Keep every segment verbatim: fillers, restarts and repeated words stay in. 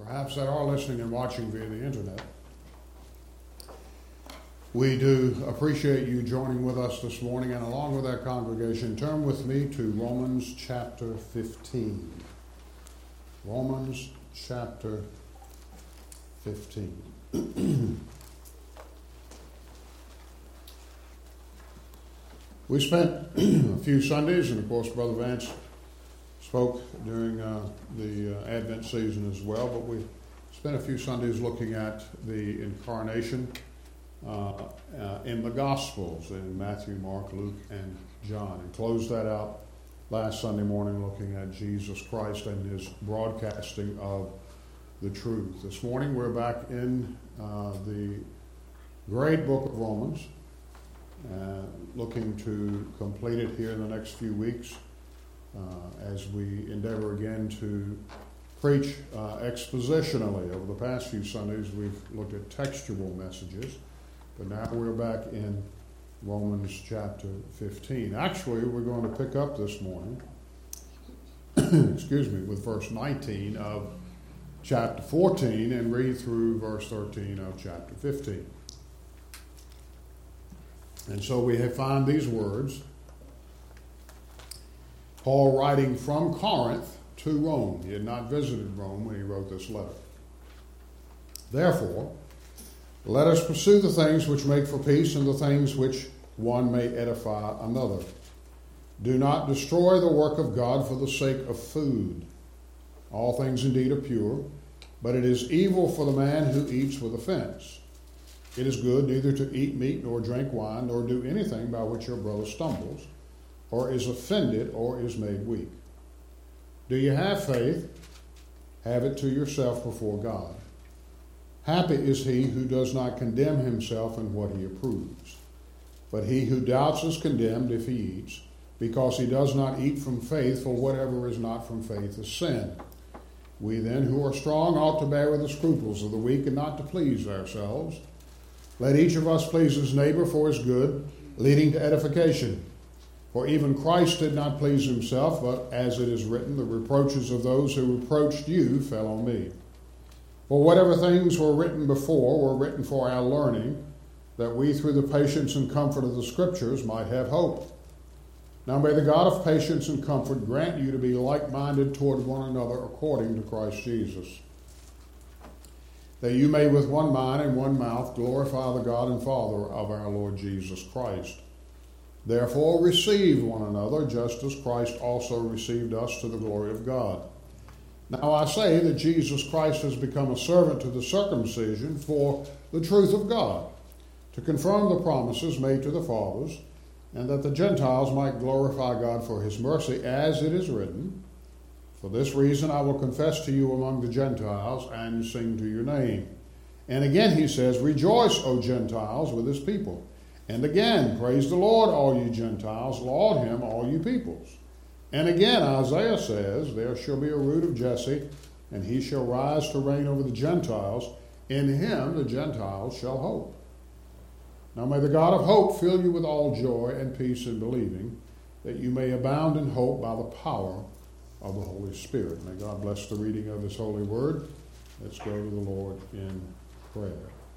perhaps that are listening and watching via the internet. We do appreciate you joining with us this morning, and along with our congregation, turn with me to Romans chapter fifteen. Romans chapter fifteen. We spent a few Sundays, and of course Brother Vance spoke during uh, the uh, Advent season as well, but we spent a few Sundays looking at the incarnation uh, uh, in the Gospels, in Matthew, Mark, Luke, and John, and closed that out last Sunday morning looking at Jesus Christ and his broadcasting of the truth. This morning we're back in uh, the great book of Romans, uh, looking to complete it here in the next few weeks uh, as we endeavor again to preach uh, expositionally. Over the past few Sundays we've looked at textual messages, but now we're back in Romans chapter fifteen. Actually, we're going to pick up this morning, excuse me, with verse nineteen of chapter fourteen and read through verse thirteen of chapter fifteen. And so we have found these words, Paul writing from Corinth to Rome. He had not visited Rome when he wrote this letter. Therefore, let us pursue the things which make for peace and the things which one may edify another. Do not destroy the work of God for the sake of food. All things indeed are pure, but it is evil for the man who eats with offense. It is good neither to eat meat nor drink wine nor do anything by which your brother stumbles or is offended or is made weak. Do you have faith? Have it to yourself before God. Happy is he who does not condemn himself in what he approves. But he who doubts is condemned if he eats, because he does not eat from faith, for whatever is not from faith is sin. We then who are strong ought to bear with the scruples of the weak and not to please ourselves. Let each of us please his neighbor for his good, leading to edification. For even Christ did not please himself, but as it is written, the reproaches of those who reproached you fell on me. For whatever things were written before were written for our learning, that we through the patience and comfort of the Scriptures might have hope. Now may the God of patience and comfort grant you to be like-minded toward one another according to Christ Jesus, that you may with one mind and one mouth glorify the God and Father of our Lord Jesus Christ. Therefore receive one another, just as Christ also received us to the glory of God. Now I say that Jesus Christ has become a servant to the circumcision for the truth of God, to confirm the promises made to the fathers, and that the Gentiles might glorify God for his mercy, as it is written, For this reason I will confess to you among the Gentiles and sing to your name. And again he says, Rejoice, O Gentiles, with his people. And again, praise the Lord, all you Gentiles, laud him, all you peoples. And again, Isaiah says, There shall be a root of Jesse, and he shall rise to reign over the Gentiles. In him the Gentiles shall hope. Now may the God of hope fill you with all joy and peace in believing, that you may abound in hope by the power of the Holy Spirit. May God bless the reading of his holy word. Let's go to the Lord in prayer.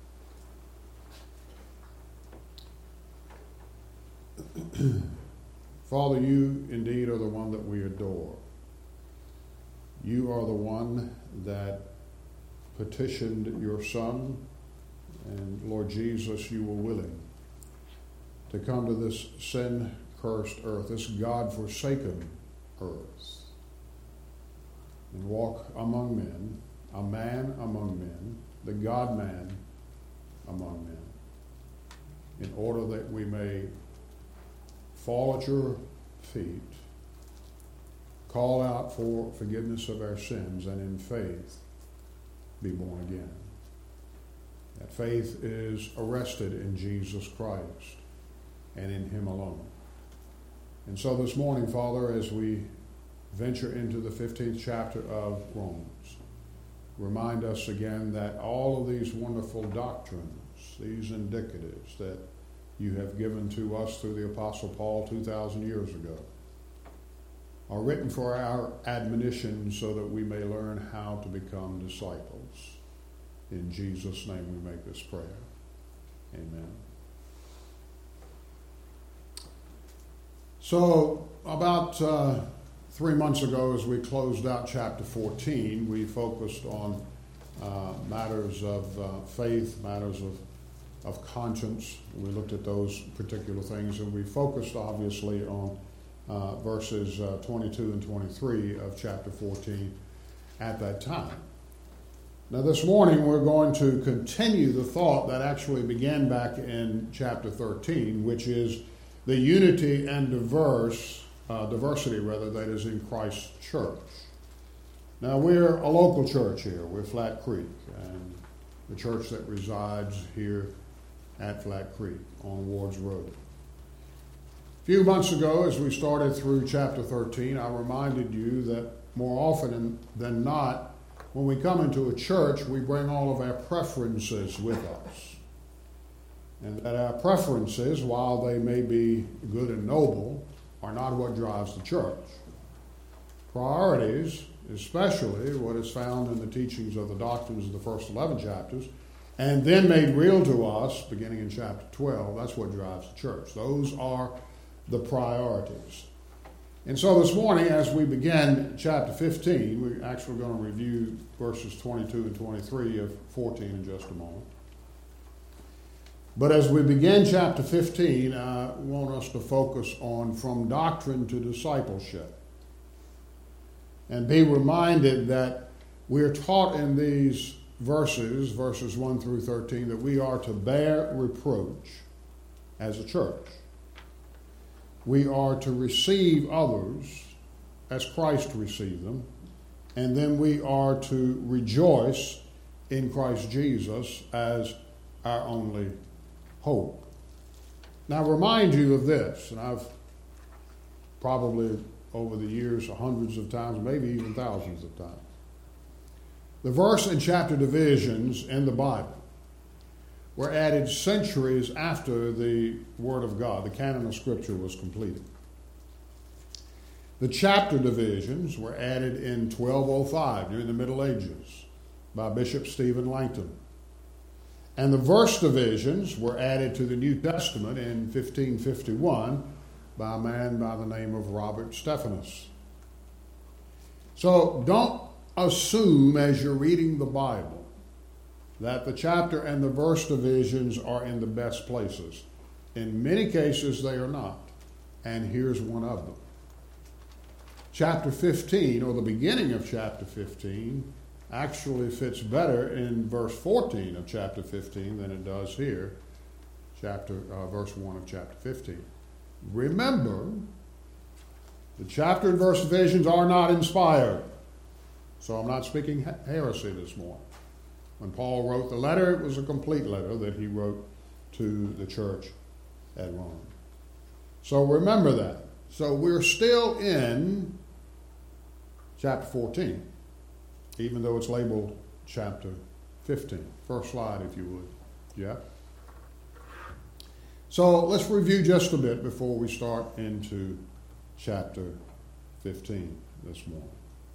Father, you indeed are the one that we adore. You are the one that petitioned your Son, and Lord Jesus, you were willing to come to this sin-cursed earth, this God-forsaken earth, and walk among men, a man among men, the God-man among men, in order that we may fall at your feet, call out for forgiveness of our sins, and in faith be born again. That faith is arrested in Jesus Christ and in him alone. And so this morning, Father, as we venture into the fifteenth chapter of Romans, remind us again that all of these wonderful doctrines, these indicatives that you have given to us through the Apostle Paul two thousand years ago, are written for our admonition so that we may learn how to become disciples. In Jesus' name we make this prayer. Amen. So about uh, three months ago, as we closed out chapter fourteen, we focused on uh, matters of uh, faith, matters of, of conscience. We looked at those particular things, and we focused obviously on uh, verses uh, twenty-two and twenty-three of chapter fourteen at that time. Now this morning we're going to continue the thought that actually began back in chapter thirteen, which is the unity and diverse, uh, diversity rather, that is in Christ's church. Now we're a local church here. We're Flat Creek, and the church that resides here at Flat Creek on Wards Road. A few months ago, as we started through chapter thirteen, I reminded you that more often than not, when we come into a church, we bring all of our preferences with us. And that our preferences, while they may be good and noble, are not what drives the church. Priorities, especially what is found in the teachings of the doctrines of the first eleven chapters, and then made real to us beginning in chapter twelve, that's what drives the church. Those are the priorities. And so this morning, as we begin chapter fifteen, we're actually going to review verses twenty-two and twenty-three of fourteen in just a moment. But as we begin chapter fifteen, I want us to focus on from doctrine to discipleship. And be reminded that we're taught in these verses, verses one through thirteen, that we are to bear reproach as a church. We are to receive others as Christ received them, and then we are to rejoice in Christ Jesus as our only hope. Now, I remind you of this, and I've probably over the years hundreds of times, maybe even thousands of times. The verse and chapter divisions in the Bible were added centuries after the Word of God, the canon of Scripture, was completed. The chapter divisions were added in twelve oh five, during the Middle Ages, by Bishop Stephen Langton. And the verse divisions were added to the New Testament in fifteen fifty-one by a man by the name of Robert Stephanus. So don't assume as you're reading the Bible that the chapter and the verse divisions are in the best places. In many cases, they are not. And here's one of them. Chapter fifteen, or the beginning of chapter fifteen, actually fits better in verse fourteen of chapter fifteen than it does here, chapter uh, verse one of chapter fifteen. Remember, the chapter and verse divisions are not inspired. So I'm not speaking heresy this morning. When Paul wrote the letter, it was a complete letter that he wrote to the church at Rome. So remember that. So we're still in chapter fourteen, even though it's labeled chapter fifteen. First slide, if you would. Yeah? So let's review just a bit before we start into chapter fifteen this morning.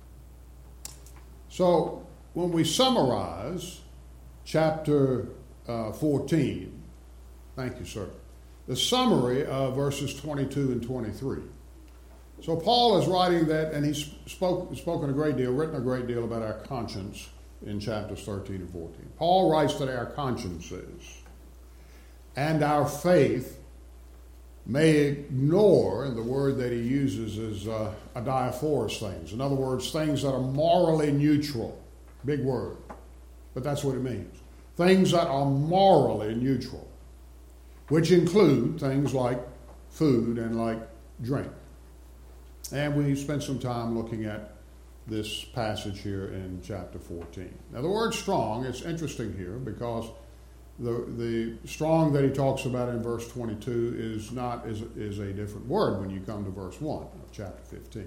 So when we summarize chapter uh, fourteen, thank you, sir, the summary of verses twenty-two and twenty-three. So Paul is writing that, and he's spoke, spoken a great deal, written a great deal about our conscience in chapters thirteen and fourteen. Paul writes that our consciences and our faith may ignore, and the word that he uses is uh, adiaphorous things. In other words, things that are morally neutral. Big word, but that's what it means. Things that are morally neutral, which include things like food and like drink. And we spent some time looking at this passage here in chapter fourteen. Now the word strong is interesting here because the the strong that he talks about in verse twenty-two is not is, is a different word when you come to verse one of chapter fifteen.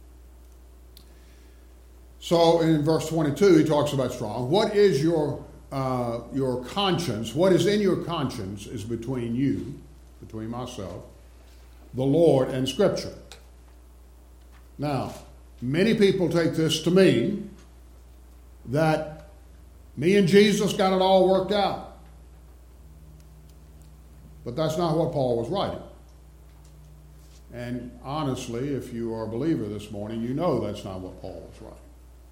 So in verse twenty-two he talks about strong. What is your uh, your conscience? What is in your conscience is between you, between myself, the Lord, and Scripture. Now, many people take this to mean that me and Jesus got it all worked out. But that's not what Paul was writing. And honestly, if you are a believer this morning, you know that's not what Paul was writing.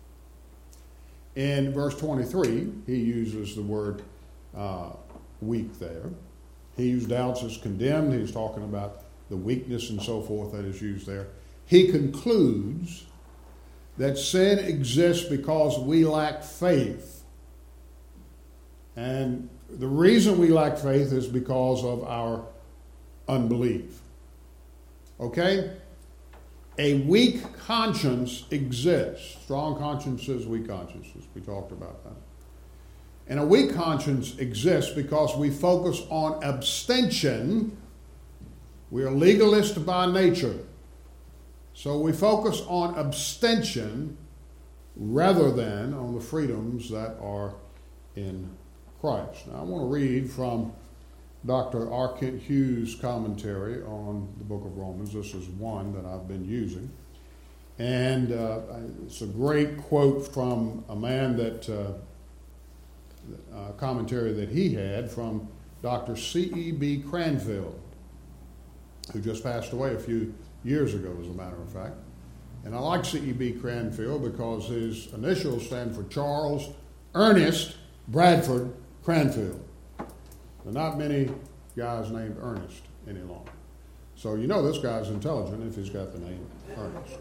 In verse twenty-three, he uses the word uh, weak there. He who doubts is condemned. He's talking about the weakness and so forth that is used there. He concludes that sin exists because we lack faith. And the reason we lack faith is because of our unbelief. Okay? A weak conscience exists. Strong consciences, weak consciences. We talked about that. And a weak conscience exists because we focus on abstention. We are legalists by nature. So we focus on abstention rather than on the freedoms that are in Christ. Now I want to read from Doctor R. Kent Hughes' commentary on the book of Romans. This is one that I've been using. And uh, it's a great quote from a man that, uh, a commentary that he had from Doctor C E B Cranfield, who just passed away a few years ago, as a matter of fact. And I like C E B Cranfield because his initials stand for Charles Ernest Bradford Cranfield. There are not many guys named Ernest any longer. So you know this guy's intelligent if he's got the name Ernest.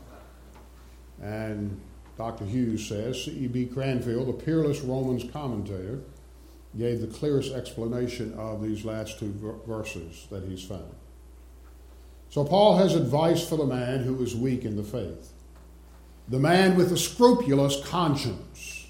And Doctor Hughes says, C E B Cranfield, the peerless Romans commentator, gave the clearest explanation of these last two verses that he's found. So Paul has advice for the man who is weak in the faith, the man with a scrupulous conscience.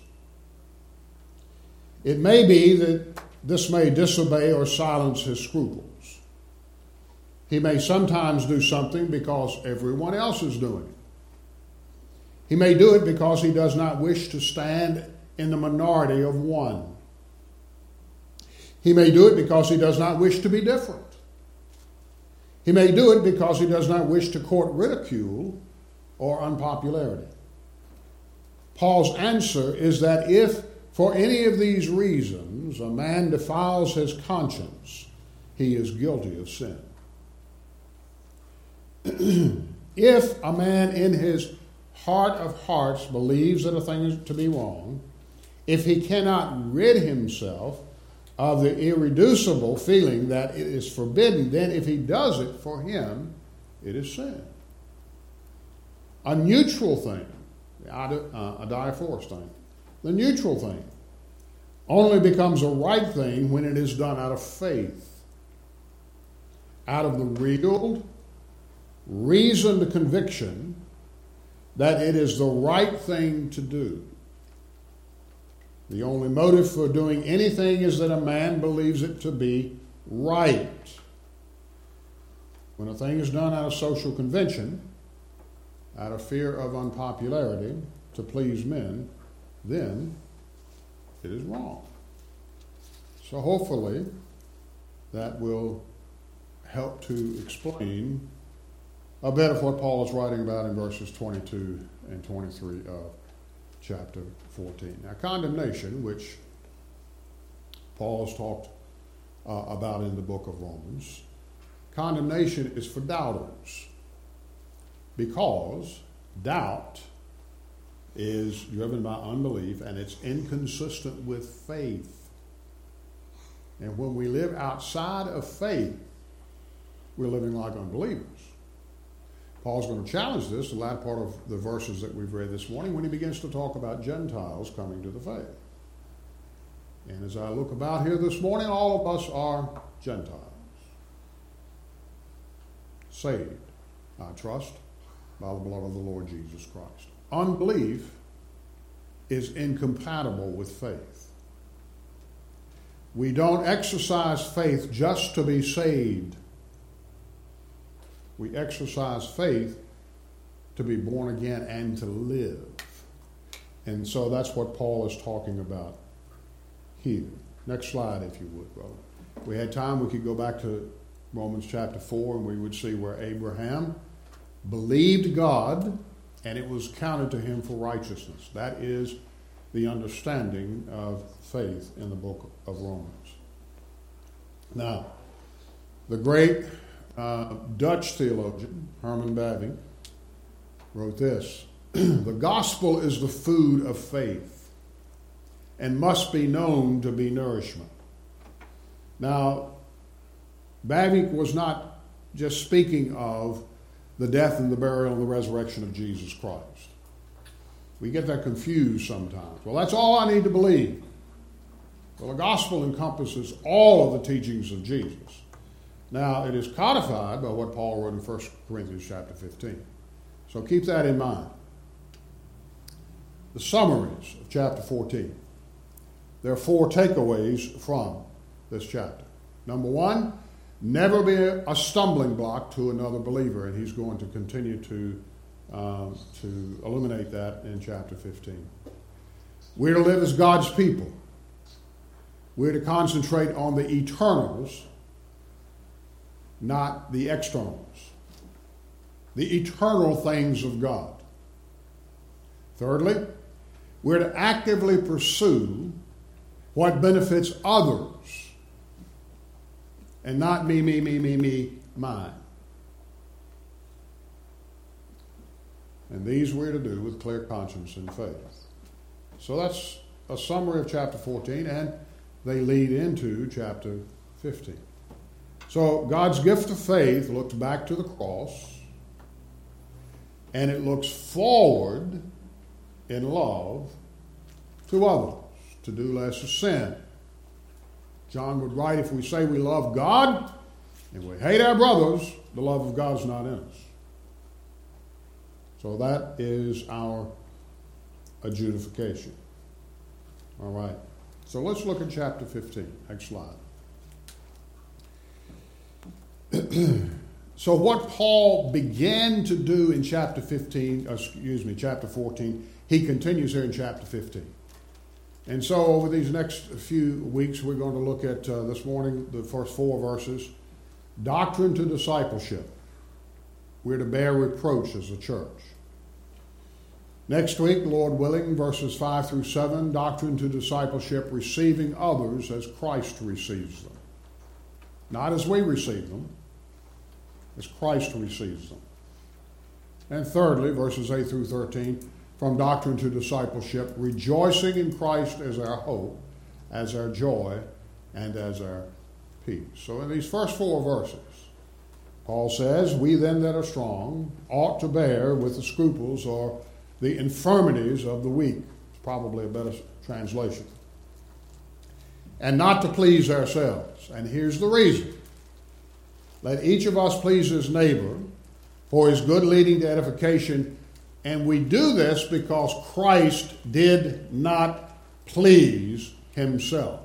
It may be that this may disobey or silence his scruples. He may sometimes do something because everyone else is doing it. He may do it because he does not wish to stand in the minority of one. He may do it because he does not wish to be different. He may do it because he does not wish to court ridicule or unpopularity. Paul's answer is that if, for any of these reasons, a man defiles his conscience, he is guilty of sin. If a man in his heart of hearts believes that a thing is to be wrong, if he cannot rid himself of the irreducible feeling that it is forbidden, then if he does it, for him, it is sin. A neutral thing, a diaphorus thing, the neutral thing only becomes a right thing when it is done out of faith, out of the real, reasoned conviction that it is the right thing to do. The only motive for doing anything is that a man believes it to be right. When a thing is done out of social convention, out of fear of unpopularity, to please men, then it is wrong. So hopefully that will help to explain a bit of what Paul is writing about in verses twenty-two and twenty-three of chapter fourteen. Now, condemnation, which Paul has talked uh, about in the book of Romans, condemnation is for doubters, because doubt is driven by unbelief and it's inconsistent with faith. And when we live outside of faith, we're living like unbelievers. Paul's going to challenge this, the latter part of the verses that we've read this morning, when he begins to talk about Gentiles coming to the faith. And as I look about here this morning, all of us are Gentiles. Saved, I trust, by the blood of the Lord Jesus Christ. Unbelief is incompatible with faith. We don't exercise faith just to be saved. We exercise faith to be born again and to live. And so that's what Paul is talking about here. Next slide, if you would, brother. If we had time, we could go back to Romans chapter four, and we would see where Abraham believed God, and it was counted to him for righteousness. That is the understanding of faith in the book of Romans. Now, the great uh, Dutch theologian, Herman Bavinck, wrote this: the gospel is the food of faith and must be known to be nourishment. Now, Bavinck was not just speaking of the death and the burial and the resurrection of Jesus Christ. We get that confused sometimes. Well, that's all I need to believe. Well, the gospel encompasses all of the teachings of Jesus. Now, it is codified by what Paul wrote in First Corinthians chapter fifteen. So keep that in mind. The summaries of chapter fourteen. There are four takeaways from this chapter. Number one, never be a stumbling block to another believer, and he's going to continue to, um, to illuminate that in chapter fifteen. We're to live as God's people. We're to concentrate on the eternals, not the externals. The eternal things of God. Thirdly, we're to actively pursue what benefits others and not me, me, me, me, me, mine. And these we're to do with clear conscience and faith. So that's a summary of chapter fourteen, and they lead into chapter fifteen. So God's gift of faith looks back to the cross, and it looks forward in love to others, to do less of sin. John would write, if we say we love God and we hate our brothers, the love of God is not in us. So that is our adjudication. All right. So let's look at chapter fifteen. Next slide. So what Paul began to do in chapter fifteen, excuse me, chapter fourteen, he continues here in chapter fifteen. And so over these next few weeks, we're going to look at, uh, this morning, the first four verses. Doctrine to discipleship. We're to bear reproach as a church. Next week, Lord willing, verses five through seven, doctrine to discipleship, receiving others as Christ receives them. Not as we receive them, as Christ receives them. And thirdly, verses eight through thirteen, from doctrine to discipleship, rejoicing in Christ as our hope, as our joy, and as our peace. So in these first four verses, Paul says, we then that are strong ought to bear with the scruples or the infirmities of the weak. It's probably a better translation. And not to please ourselves. And here's the reason. Let each of us please his neighbor for his good leading to edification. And we do this because Christ did not please himself.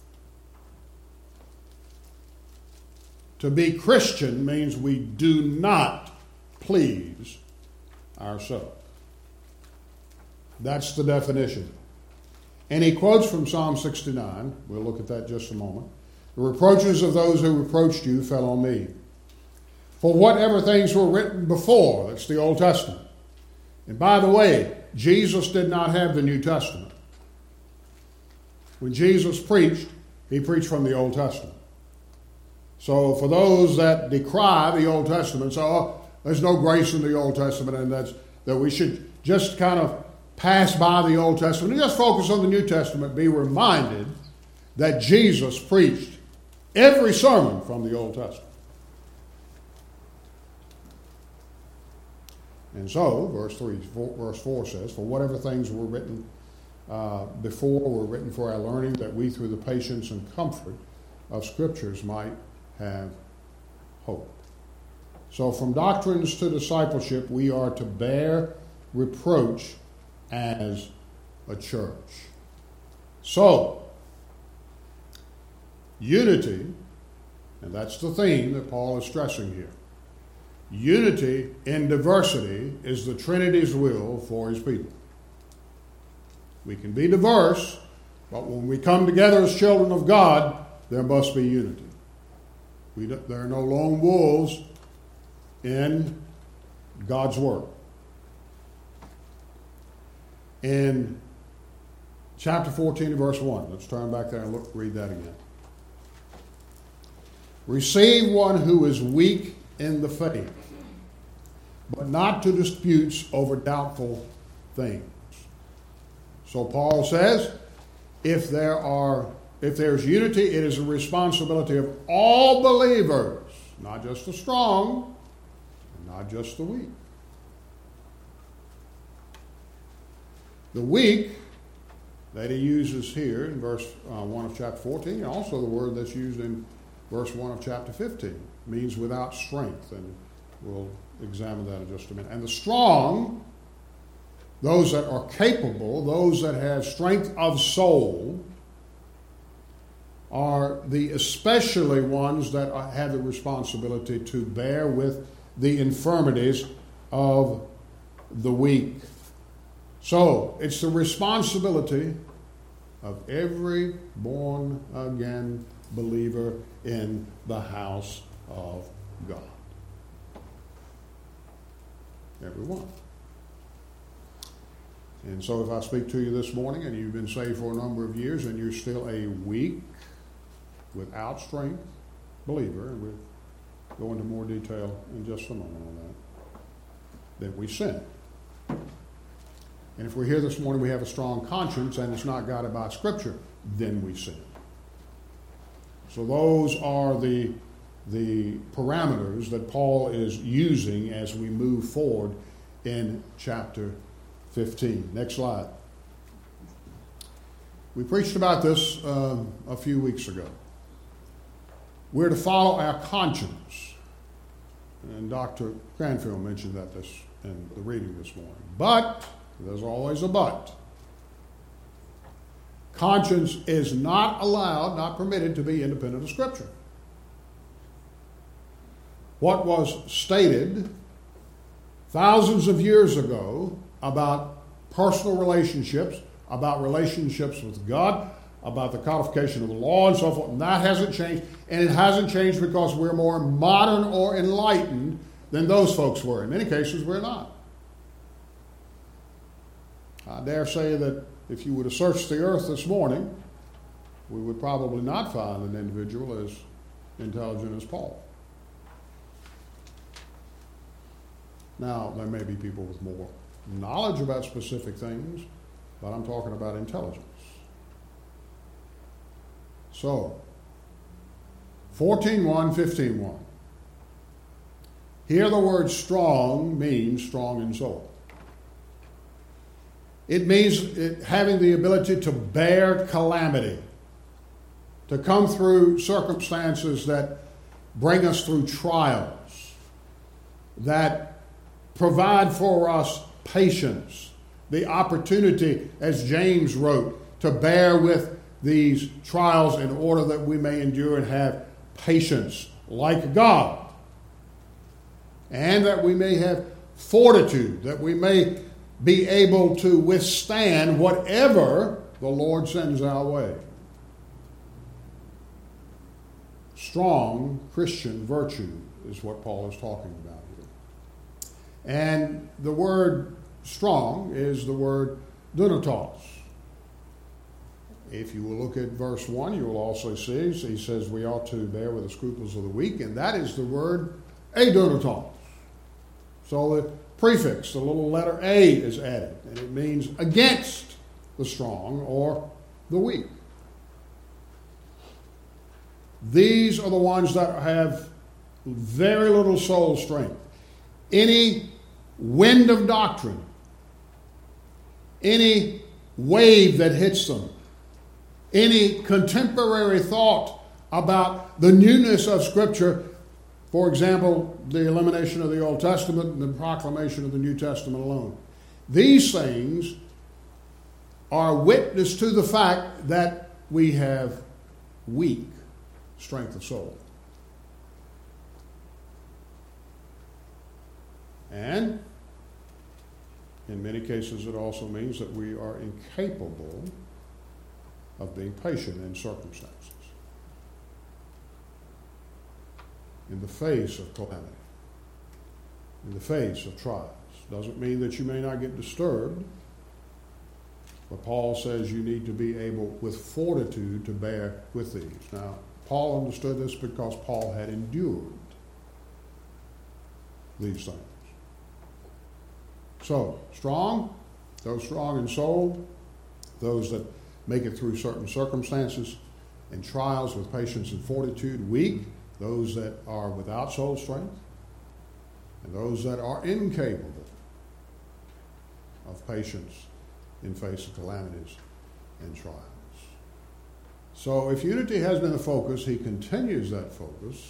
To be Christian means we do not please ourselves. That's the definition. And he quotes from Psalm sixty-nine. We'll look at that in just a moment. The reproaches of those who reproached you fell on me. For whatever things were written before, that's the Old Testament. And by the way, Jesus did not have the New Testament. When Jesus preached, he preached from the Old Testament. So for those that decry the Old Testament, so oh, there's no grace in the Old Testament, and that's that we should just kind of pass by the Old Testament and just focus on the New Testament, be reminded that Jesus preached every sermon from the Old Testament. And so, verse three, four, verse four says, for whatever things were written uh, before were written for our learning, that we through the patience and comfort of Scriptures might have hope. So from doctrines to discipleship, we are to bear reproach as a church. So, unity, and that's the theme that Paul is stressing here. Unity in diversity is the Trinity's will for his people. We can be diverse, but when we come together as children of God, there must be unity. We, there are no lone wolves in God's Word. In chapter fourteen, verse one, let's turn back there and look, read that again. Receive one who is weak in the faith, but not to disputes over doubtful things. So Paul says, if there are, if there's unity, it is a responsibility of all believers, not just the strong, and not just the weak. The weak that he uses here in verse uh, one of chapter fourteen, and also the word that's used in verse one of chapter fifteen, means without strength, and we'll examine that in just a minute. And the strong, those that are capable, those that have strength of soul, are the especially ones that have the responsibility to bear with the infirmities of the weak. So, it's the responsibility of every born-again believer in the house of God. Everyone. And so if I speak to you this morning and you've been saved for a number of years and you're still a weak, without strength believer, and we'll go into more detail in just a moment on that, then we sin. And if we're here this morning, we have a strong conscience and it's not guided by Scripture, then we sin. So those are the, the parameters that Paul is using as we move forward in chapter fifteen. Next slide. We preached about this um, a few weeks ago. We're to follow our conscience. And Doctor Cranfield mentioned that this in the reading this morning. But, there's always a but. Conscience is not allowed, not permitted to be independent of Scripture. What was stated thousands of years ago about personal relationships, about relationships with God, about the codification of the law and so forth, and that hasn't changed. And it hasn't changed because we're more modern or enlightened than those folks were. In many cases, we're not. I dare say that if you were to search the earth this morning, we would probably not find an individual as intelligent as Paul. Now, there may be people with more knowledge about specific things, but I'm talking about intelligence. So, fourteen one, fifteen one. Here the word strong means strong in soul. It means it, having the ability to bear calamity, to come through circumstances that bring us through trials, that provide for us patience, the opportunity, as James wrote, to bear with these trials in order that we may endure and have patience like God, and that we may have fortitude, that we may be able to withstand whatever the Lord sends our way. Strong Christian virtue is what Paul is talking about here. And the word strong is the word dunatos. If you will look at verse one, you will also see, he says we ought to bear with the scruples of the weak, and that is the word adunatos. So the prefix, the little letter A, is added, and it means against the strong or the weak. These are the ones that have very little soul strength. Any wind of doctrine, any wave that hits them, any contemporary thought about the newness of Scripture, for example, the elimination of the Old Testament and the proclamation of the New Testament alone. These things are witness to the fact that we have weak strength of soul. And in many cases it also means that we are incapable of being patient in circumstances, in the face of calamity. in the face of trials. Doesn't mean that you may not get disturbed, but Paul says you need to be able with fortitude to bear with these. Now, Paul understood this because Paul had endured these things. So, strong, those strong in soul, those that make it through certain circumstances and trials with patience and fortitude. Weak, those that are without soul strength, and those that are incapable of patience in face of calamities and trials. So if unity has been the focus, he continues that focus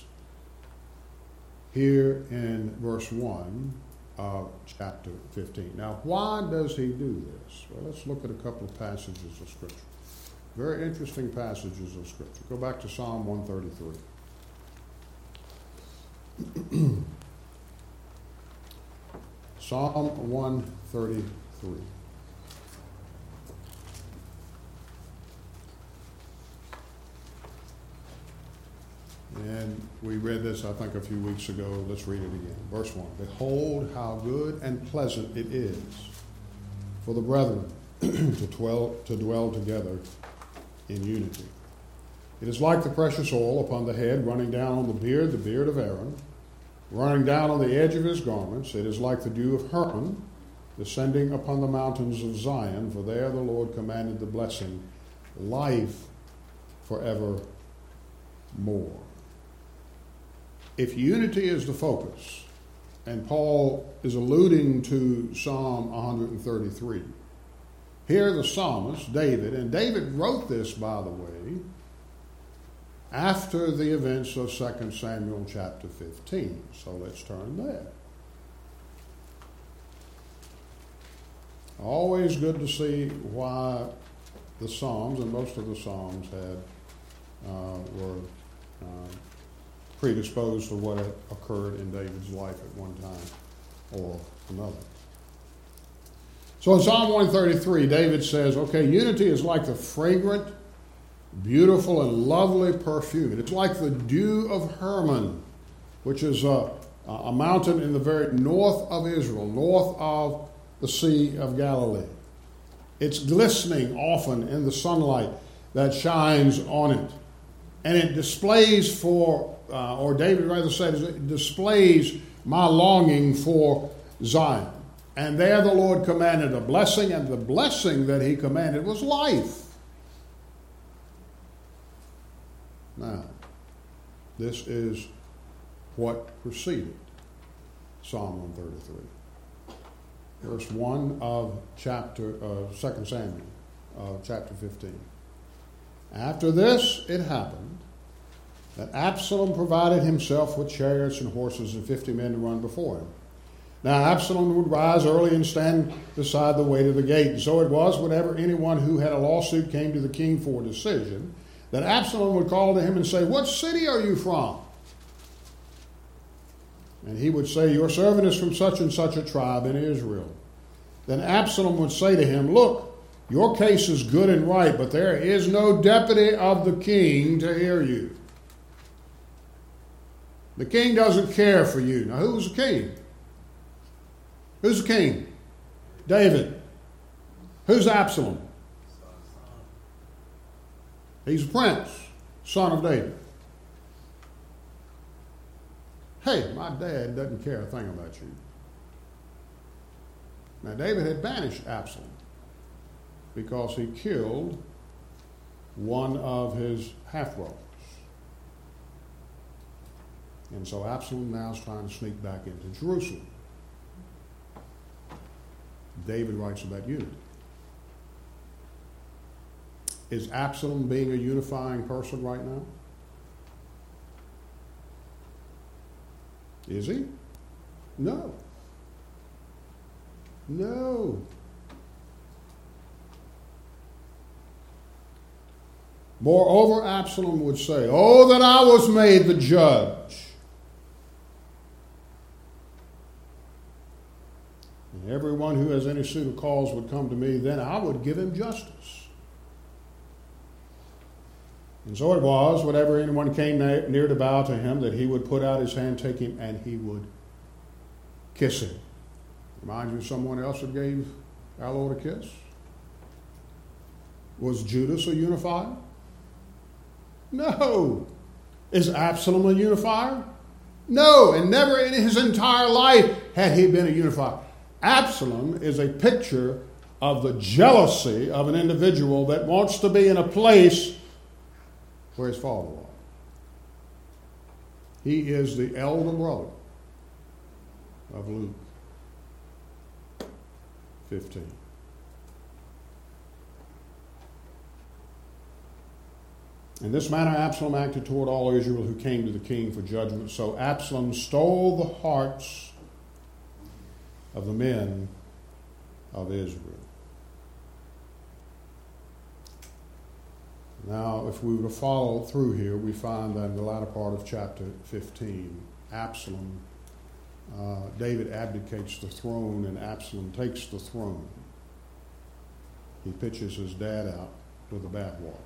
here in verse one of chapter fifteen. Now, why does he do this? Well, let's look at a couple of passages of Scripture. Very interesting passages of Scripture. Go back to Psalm one thirty-three. Psalm one thirty-three. And we read this, I think, a few weeks ago. Let's read it again. Verse one. Behold, how good and pleasant it is for the brethren to dwell, to dwell together in unity. It is like the precious oil upon the head, running down on the beard, the beard of Aaron, running down on the edge of his garments. It is like the dew of Hermon, descending upon the mountains of Zion, for there the Lord commanded the blessing, life forevermore. If unity is the focus, and Paul is alluding to Psalm one thirty-three, here the psalmist, David, and David wrote this, by the way, after the events of Second Samuel chapter fifteen. So let's turn there. Always good to see why the Psalms, and most of the Psalms had uh, were uh, predisposed to what had occurred in David's life at one time or another. So in Psalm one thirty-three, David says, okay, unity is like the fragrant, beautiful, and lovely perfume. It's like the dew of Hermon, which is a, a mountain in the very north of Israel, north of the Sea of Galilee. It's glistening often in the sunlight that shines on it. And it displays for, uh, or David rather said, it displays my longing for Zion. And there the Lord commanded a blessing, and the blessing that he commanded was life. Now, this is what preceded Psalm one thirty-three. Verse one of chapter uh, Second Samuel, uh, chapter fifteen. After this, it happened that Absalom provided himself with chariots and horses and fifty men to run before him. Now Absalom would rise early and stand beside the way to the gate. And so it was, whenever anyone who had a lawsuit came to the king for a decision, that Absalom would call to him and say, "What city are you from?" And he would say, "Your servant is from such and such a tribe in Israel." Then Absalom would say to him, "Look, your case is good and right, but there is no deputy of the king to hear you. The king doesn't care for you." Now, who's the king? Who's the king? David. Who's Absalom? He's a prince, son of David. Hey, my dad doesn't care a thing about you. Now, David had banished Absalom because he killed one of his half-brothers. And so Absalom now is trying to sneak back into Jerusalem. David writes about unity. Is Absalom being a unifying person right now? Is he? No. No. Moreover, Absalom would say, "Oh, that I was made the judge." And everyone who has any suit of cause would come to me, then I would give him justice. And so it was, whenever anyone came near to bow to him, that he would put out his hand, take him, and he would kissing. Remind you of someone else that gave our Lord a kiss? Was Judas a unifier? No. Is Absalom a unifier? No, and never in his entire life had he been a unifier. Absalom is a picture of the jealousy of an individual that wants to be in a place where his father was. He is the elder brother of Luke fifteen. In this manner Absalom acted toward all Israel who came to the king for judgment. So Absalom stole the hearts of the men of Israel. Now, if we were to follow through here, we find that in the latter part of chapter fifteen, Absalom, uh, David abdicates the throne and Absalom takes the throne. He pitches his dad out to the bathwater.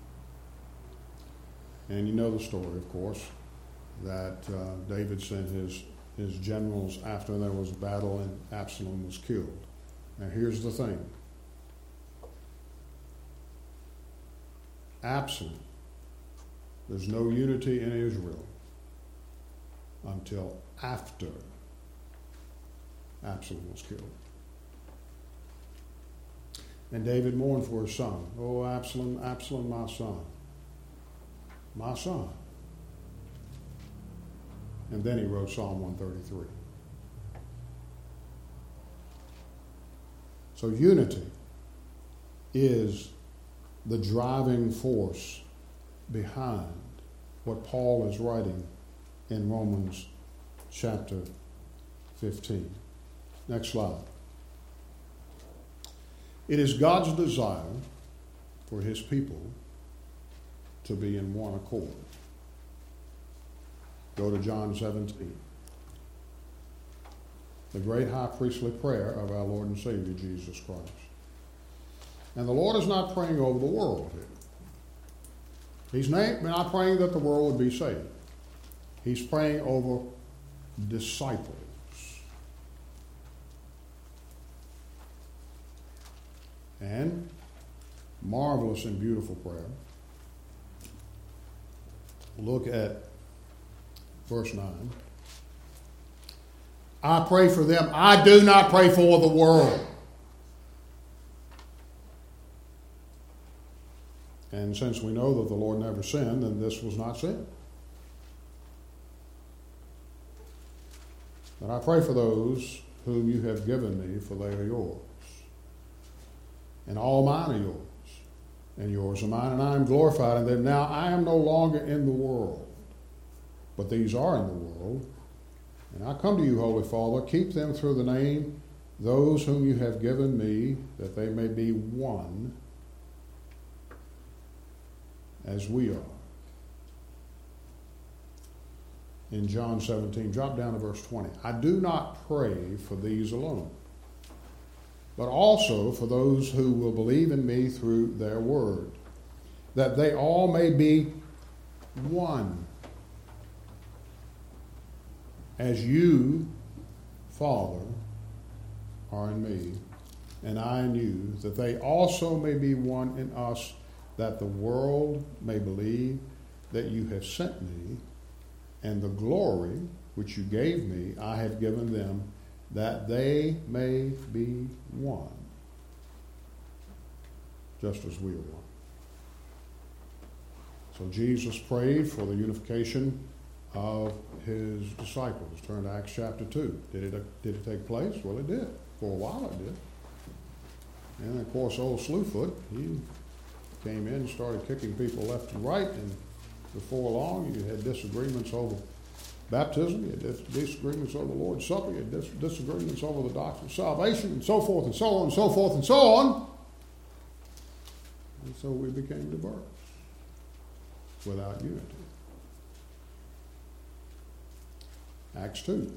And you know the story, of course, that uh, David sent his, his generals after there was a battle and Absalom was killed. Now here's the thing. Absalom, there's no unity in Israel until after Absalom was killed. And David mourned for his son. Oh, Absalom, Absalom, my son. My son. And then he wrote Psalm one thirty-three. So unity is the driving force behind what Paul is writing in Romans chapter fifteen. Next slide. It is God's desire for his people to be in one accord. Go to John seventeen. The great high priestly prayer of our Lord and Savior Jesus Christ. And the Lord is not praying over the world here. He's not praying that the world would be saved. He's praying over disciples. And marvelous and beautiful prayer. Look at verse nine. I pray for them. I do not pray for the world. And since we know that the Lord never sinned, then this was not sin. But I pray for those whom you have given me, for they are yours. And all mine are yours. And yours are mine, and I am glorified in them. Now I am no longer in the world, but these are in the world. And I come to you, Holy Father, keep them through the name, those whom you have given me, that they may be one as we are. In John seventeen, drop down to verse twenty. I do not pray for these alone, but also for those who will believe in me through their word, that they all may be one. As you, Father, are in me, and I in you, that they also may be one in us, that the world may believe that you have sent me, and the glory which you gave me I have given them, that they may be one, just as we are one. So Jesus prayed for the unification of his disciples. Turn to Acts chapter two. Did it, did it take place? Well, it did. For a while it did. And of course, old Slewfoot, he came in and started kicking people left and right, and before long you had disagreements over baptism, you had dis- disagreements over the Lord's Supper, you had dis- disagreements over the doctrine of salvation, and so forth and so on and so forth and so on. And so we became diverse without unity. Acts two.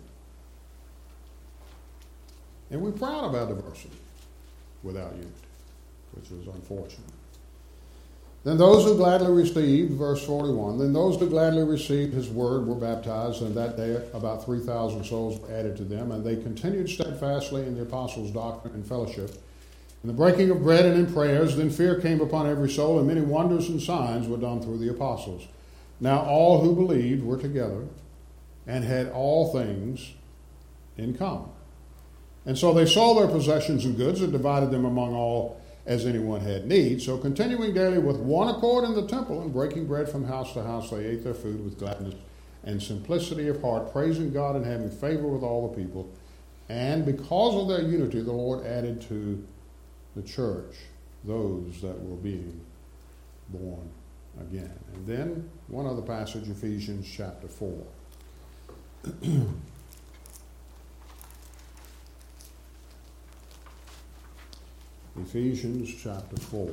And we're proud of our diversity without unity, which is unfortunate. Then those who gladly received, verse forty-one, then those who gladly received his word were baptized, and that day about three thousand souls were added to them, and they continued steadfastly in the apostles' doctrine and fellowship, in the breaking of bread and in prayers. Then fear came upon every soul, and many wonders and signs were done through the apostles. Now all who believed were together, and had all things in common. And so they sold their possessions and goods, and divided them among all as anyone had need. So continuing daily with one accord in the temple, and breaking bread from house to house, they ate their food with gladness and simplicity of heart, praising God and having favor with all the people. And because of their unity, the Lord added to the church those that were being born again. And then one other passage, Ephesians chapter four. Ephesians chapter four.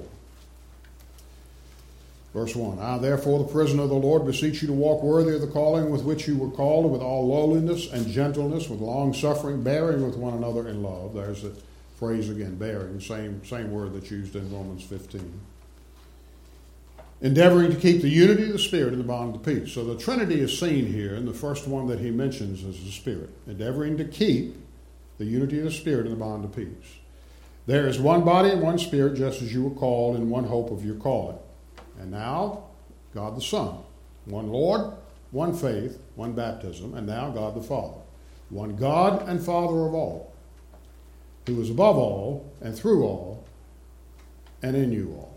Verse one, I therefore, the prisoner of the Lord, beseech you to walk worthy of the calling with which you were called, with all lowliness and gentleness, with long suffering, bearing with one another in love. There's the phrase again, bearing, same, same word that's used in Romans fifteen. Endeavoring to keep the unity of the Spirit in the bond of peace. So the Trinity is seen here, and the first one that he mentions is the Spirit. Endeavoring to keep the unity of the Spirit in the bond of peace. There is one body and one Spirit, just as you were called in one hope of your calling. And now, God the Son. One Lord, one faith, one baptism, and now God the Father. One God and Father of all, who is above all, and through all, and in you all.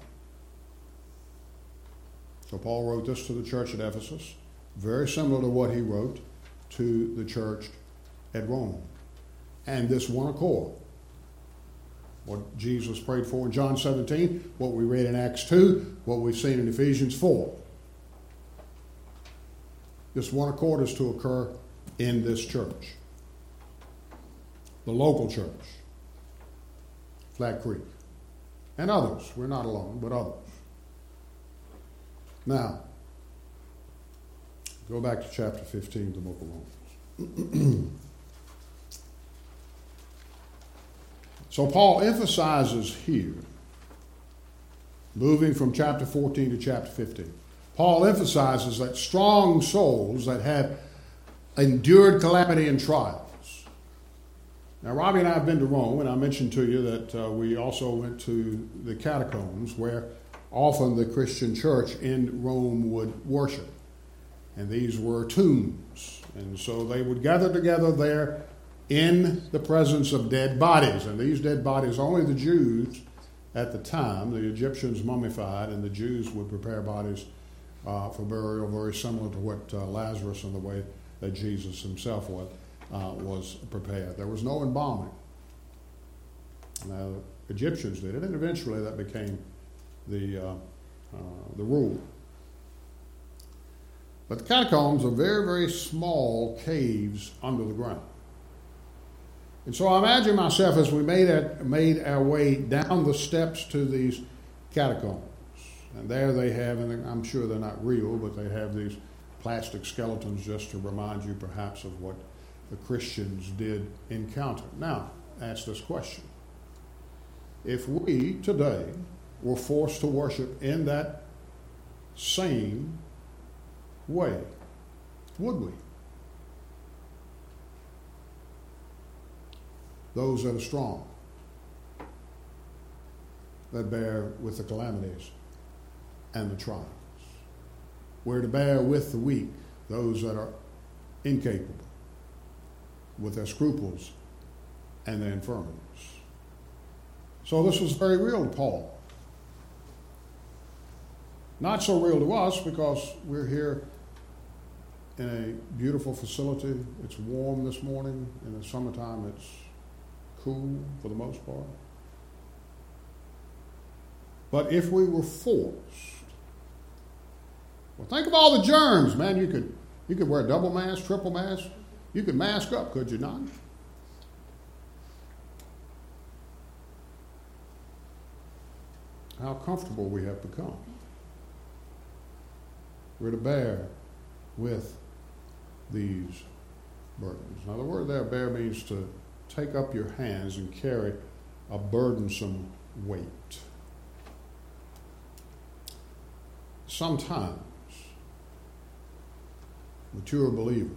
So Paul wrote this to the church at Ephesus, very similar to what he wrote to the church at Rome. And this one accord, what Jesus prayed for in John seventeen, what we read in Acts two, what we've seen in Ephesians four. This one accord is to occur in this church, the local church, Flat Creek, and others. We're not alone, but others. Now, go back to chapter fifteen of the book of Romans. So Paul emphasizes here, moving from chapter fourteen to chapter fifteen, Paul emphasizes that strong souls that have endured calamity and trials. Now, Robbie and I have been to Rome, and I mentioned to you that uh, we also went to the catacombs, where often the Christian church in Rome would worship. And these were tombs. And so they would gather together there in the presence of dead bodies. And these dead bodies, only the Jews at the time, the Egyptians mummified, and the Jews would prepare bodies uh, for burial, very similar to what uh, Lazarus and the way that Jesus himself was, uh, was prepared. There was no embalming. Now, the Egyptians did it, and eventually that became the, uh, uh, the rule. But the catacombs are very, very small caves under the ground. And so I imagine myself as we made, it, made our way down the steps to these catacombs. And there they have, and I'm sure they're not real, but they have these plastic skeletons just to remind you perhaps of what the Christians did encounter. Now, ask this question. If we today were forced to worship in that same way, would we? Those that are strong, that bear with the calamities and the trials. We're to bear with the weak, those that are incapable, with their scruples and their infirmities. So this was very real to Paul. Not so real to us because we're here in a beautiful facility. It's warm this morning. In the summertime, it's cool for the most part. But if we were forced, well, think of all the germs, man. You could you could wear double mask, triple mask. You could mask up, could you not? How comfortable we have become. We're to bear with these burdens. Now, the word there, bear, means to take up your hands and carry a burdensome weight. sometimes mature believers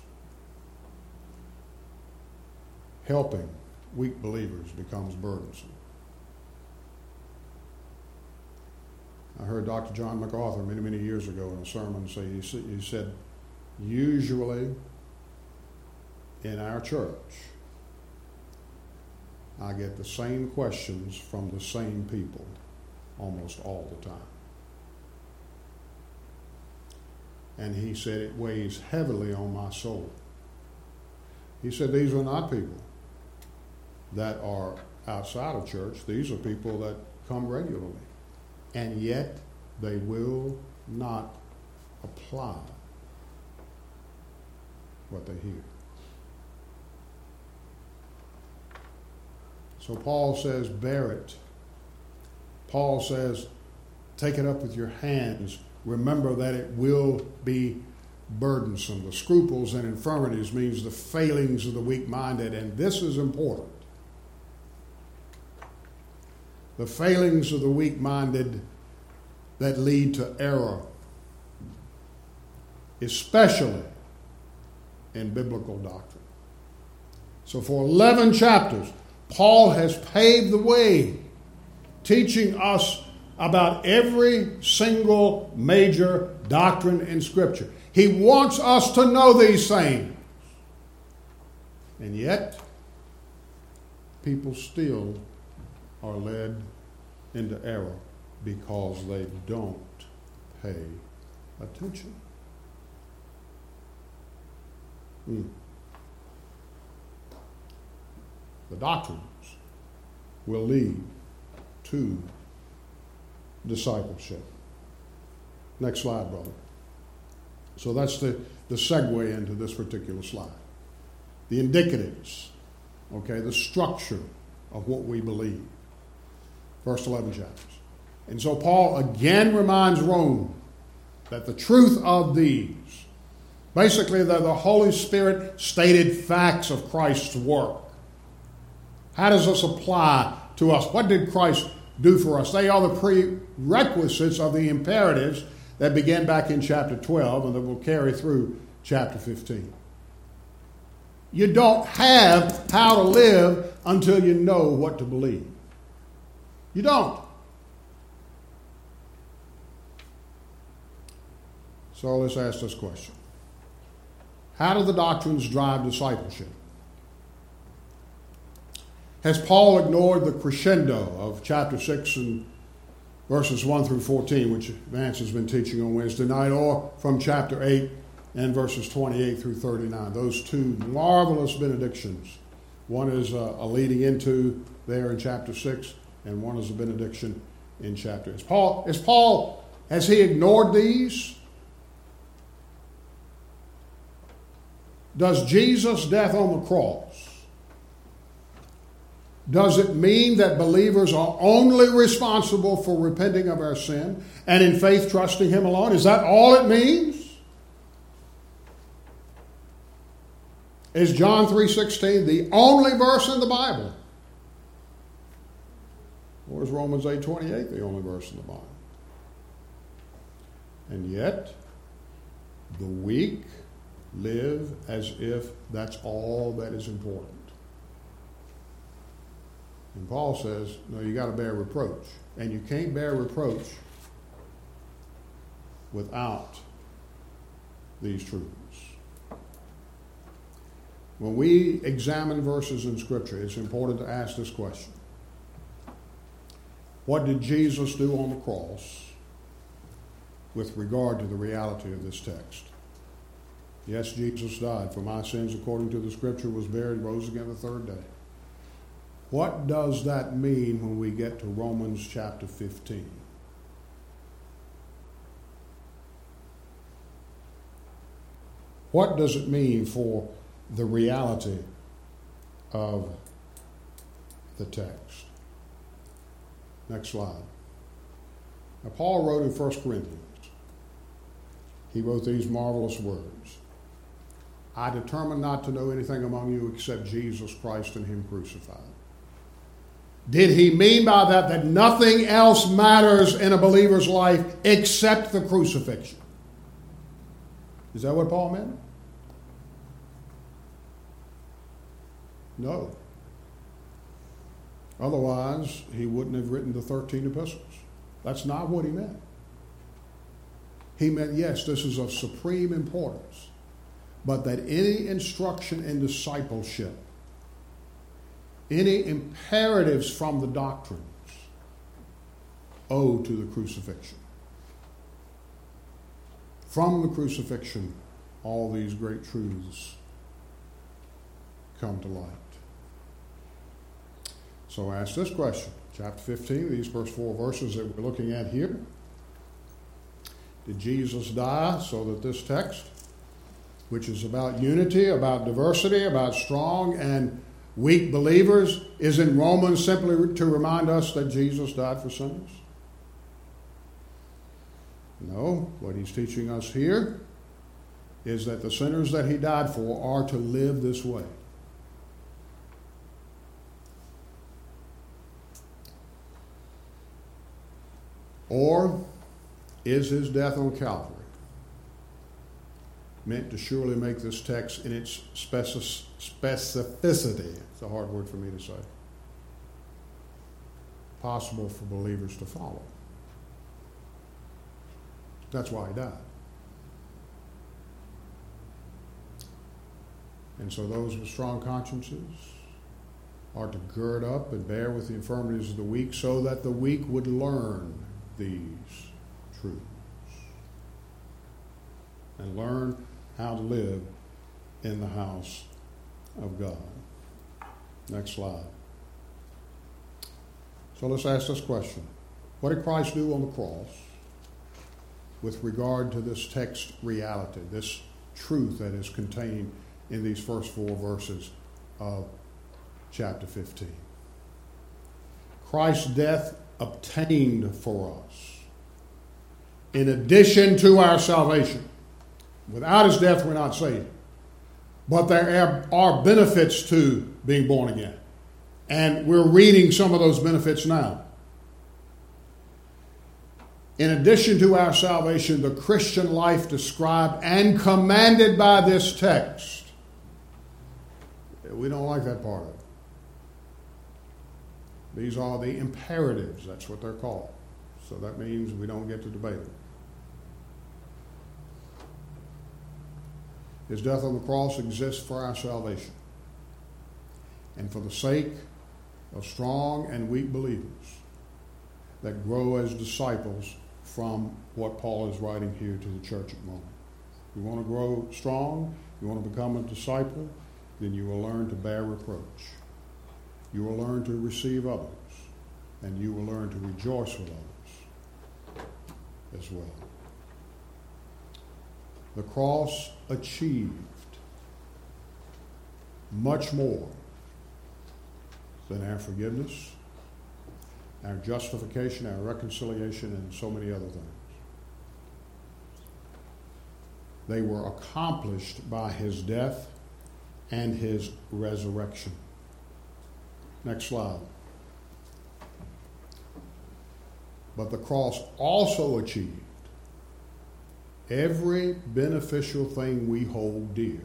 helping weak believers becomes burdensome. I heard Doctor John MacArthur many, many years ago in a sermon say, he said, usually in our church, I get the same questions from the same people almost all the time. And he said it weighs heavily on my soul. He said these are not people that are outside of church. These are people that come regularly. And yet they will not apply what they hear. So Paul says, bear it. Paul says, take it up with your hands. Remember that it will be burdensome. The scruples and infirmities means the failings of the weak-minded, and this is important. The failings of the weak-minded that lead to error, especially in biblical doctrine. So for eleven chapters, Paul has paved the way, teaching us about every single major doctrine in Scripture. He wants us to know these things. And yet, people still are led into error because they don't pay attention. Mm. The doctrines will lead to discipleship. Next slide, brother. So that's the, the segue into this particular slide. The indicatives, okay, the structure of what we believe. First eleven chapters. And so Paul again reminds Rome that the truth of these, basically they're the Holy Spirit stated facts of Christ's work. How does this apply to us? What did Christ do for us? They are the prerequisites of the imperatives that began back in chapter twelve and that will carry through chapter fifteen. You don't have how to live until you know what to believe. You don't. So let's ask this question. How do the doctrines drive discipleship? Has Paul ignored the crescendo of chapter six and verses one through fourteen, which Vance has been teaching on Wednesday night, or from chapter eight and verses twenty-eight through thirty-nine? Those two marvelous benedictions. One is a, a leading into there in chapter six, and one is a benediction in chapter eight. Is Paul, is Paul, has he ignored these? Does Jesus' death on the cross, does it mean that believers are only responsible for repenting of our sin and in faith trusting Him alone? Is that all it means? Is John three sixteen the only verse in the Bible? Or is Romans eight twenty-eight the only verse in the Bible? And yet, the weak live as if that's all that is important. And Paul says, no, you got to bear reproach. And you can't bear reproach without these truths. When we examine verses in Scripture, it's important to ask this question. What did Jesus do on the cross with regard to the reality of this text? Yes, Jesus died for my sins according to the Scripture, was buried, rose again the third day. What does that mean when we get to Romans chapter fifteen? What does it mean for the reality of the text? Next slide. Now, Paul wrote in First Corinthians, he wrote these marvelous words. I determined not to know anything among you except Jesus Christ and Him crucified. Did he mean by that that nothing else matters in a believer's life except the crucifixion? Is that what Paul meant? No. Otherwise, he wouldn't have written the thirteen epistles. That's not what he meant. He meant, yes, this is of supreme importance, but that any instruction in discipleship, any imperatives from the doctrines, owe to the crucifixion. From the crucifixion, all these great truths come to light. So I ask this question, chapter fifteen, these first four verses that we're looking at here. Did Jesus die so that this text, which is about unity, about diversity, about strong and weak believers, is in Romans simply to remind us that Jesus died for sinners? No, what he's teaching us here is that the sinners that he died for are to live this way. Or is his death on Calvary meant to surely make this text in its speci- specificity, it's a hard word for me to say, possible for believers to follow? That's why he died. And so those with strong consciences are to gird up and bear with the infirmities of the weak, so that the weak would learn these truths and learn how to live in the house of God. Next slide. So let's ask this question. What did Christ do on the cross with regard to this text reality, this truth that is contained in these first four verses of chapter fifteen? Christ's death obtained for us, in addition to our salvation. Without his death, we're not saved. But there are benefits to being born again. And we're reading some of those benefits now. In addition to our salvation, the Christian life described and commanded by this text, we don't like that part of it. These are the imperatives. That's what they're called. So that means we don't get to debate them. His death on the cross exists for our salvation and for the sake of strong and weak believers that grow as disciples from what Paul is writing here to the church at Rome. You want to grow strong, you want to become a disciple, then you will learn to bear reproach. You will learn to receive others, and you will learn to rejoice with others as well. The cross achieved much more than our forgiveness, our justification, our reconciliation, and so many other things. They were accomplished by his death and his resurrection. Next slide. But the cross also achieved every beneficial thing we hold dear.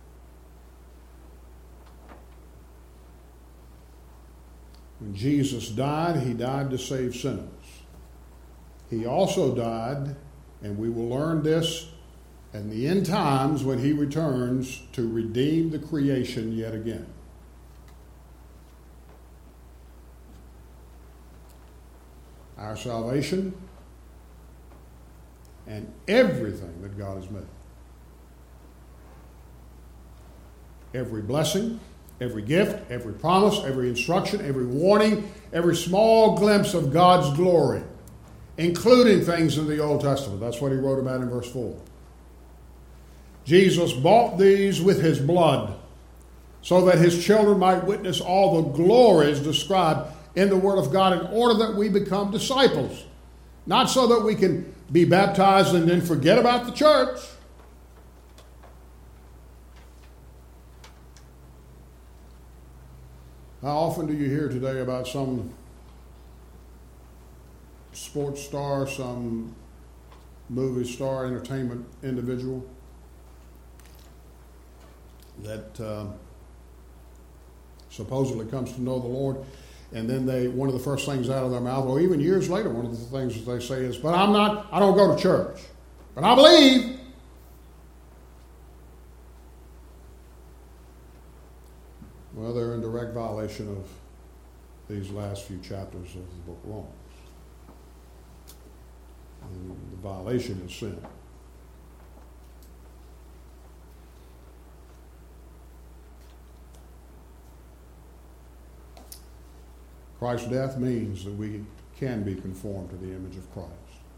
When Jesus died, he died to save sinners. He also died, and we will learn this in the end times when he returns, to redeem the creation yet again. Our salvation and everything that God has made. Every blessing, every gift, every promise, every instruction, every warning, every small glimpse of God's glory, including things in the Old Testament. That's what he wrote about in verse four. Jesus bought these with his blood so that his children might witness all the glories described in the Word of God in order that we become disciples. Not so that we can be baptized and then forget about the church. How often do you hear today about some sports star, some movie star, entertainment individual that uh, supposedly comes to know the Lord, and then they one of the first things out of their mouth, or even years later, one of the things that they say is, "But I'm not. I don't go to church, but I believe." Well, they're in direct violation of these last few chapters of the book of Romans. And the violation is sin. Christ's death means that we can be conformed to the image of Christ,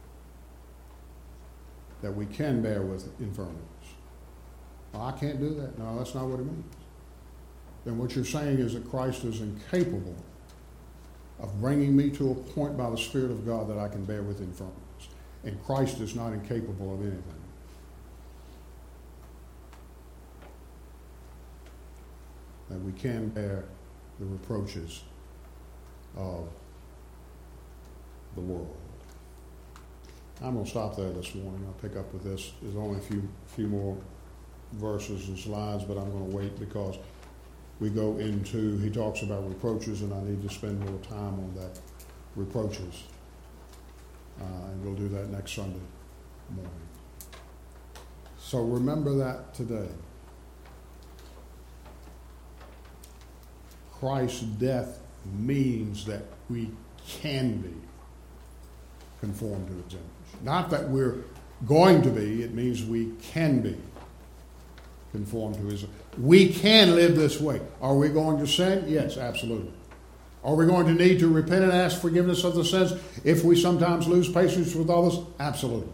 that we can bear with infirmities. Well, I can't do that. No, that's not what it means. Then what you're saying is that Christ is incapable of bringing me to a point by the Spirit of God that I can bear with infirmities. And Christ is not incapable of anything. That we can bear the reproaches of the world. I'm going to stop there this morning. I'll pick up with this. There's only a few, few more verses and slides, but I'm going to wait because we go into, he talks about reproaches, and I need to spend more time on that, reproaches. Uh, and we'll do that next Sunday morning. So remember that today. Christ's death means that we can be conformed to his image. Not that we're going to be, it means we can be conformed to his image. We can live this way. Are we going to sin? Yes, absolutely. Are we going to need to repent and ask forgiveness of the sins if we sometimes lose patience with others? Absolutely.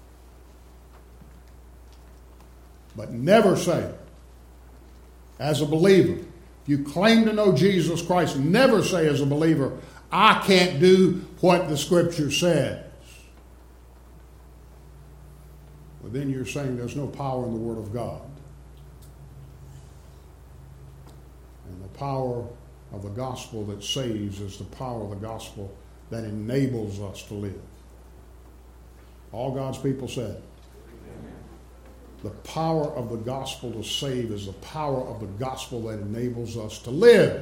But never say, as a believer, if you claim to know Jesus Christ, never say as a believer, I can't do what the Scripture says. Well, then you're saying there's no power in the Word of God. And the power of the gospel that saves is the power of the gospel that enables us to live. All God's people said. Amen. The power of the gospel to save is the power of the gospel that enables us to live.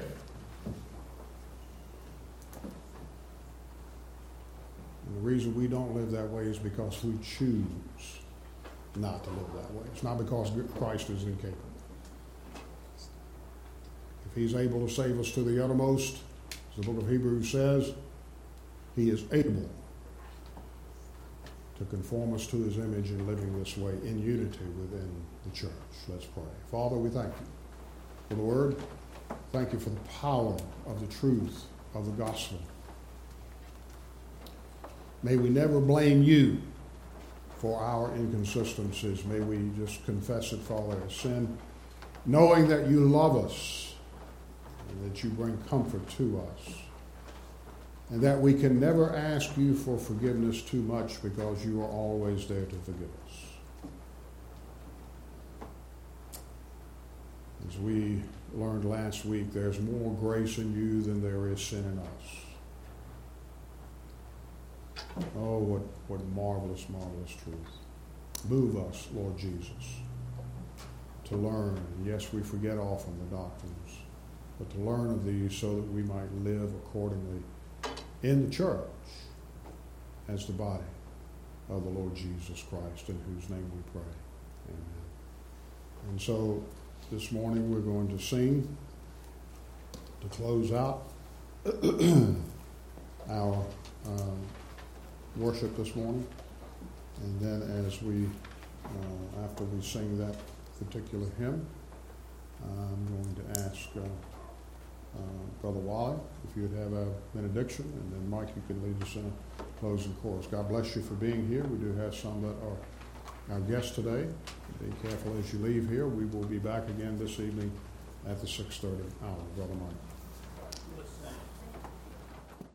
And the reason we don't live that way is because we choose not to live that way. It's not because Christ is incapable. If he's able to save us to the uttermost, as the book of Hebrews says, he is able to conform us to his image in living this way in unity within the church. Let's pray. Father, we thank you for the word. Thank you for the power of the truth of the gospel. May we never blame you for our inconsistencies. May we just confess it, Father, as sin, knowing that you love us, and that you bring comfort to us, and that we can never ask you for forgiveness too much because you are always there to forgive us. As we learned last week, there's more grace in you than there is sin in us. Oh, what, what marvelous, marvelous truth. Move us, Lord Jesus, to learn. Yes, we forget often the doctrines, but to learn of these so that we might live accordingly in the church as the body of the Lord Jesus Christ, in whose name we pray. Amen. And so this morning we're going to sing to close out our uh, worship this morning. And then as we, uh, after we sing that particular hymn, I'm going to ask uh, uh, Brother Wally if you'd have a benediction, and then Mike, you can lead us in a closing chorus. God bless you for being here. We do have some that are our guests today. Be careful as you leave here. We will be back again this evening at the six thirty hour. Brother Mike.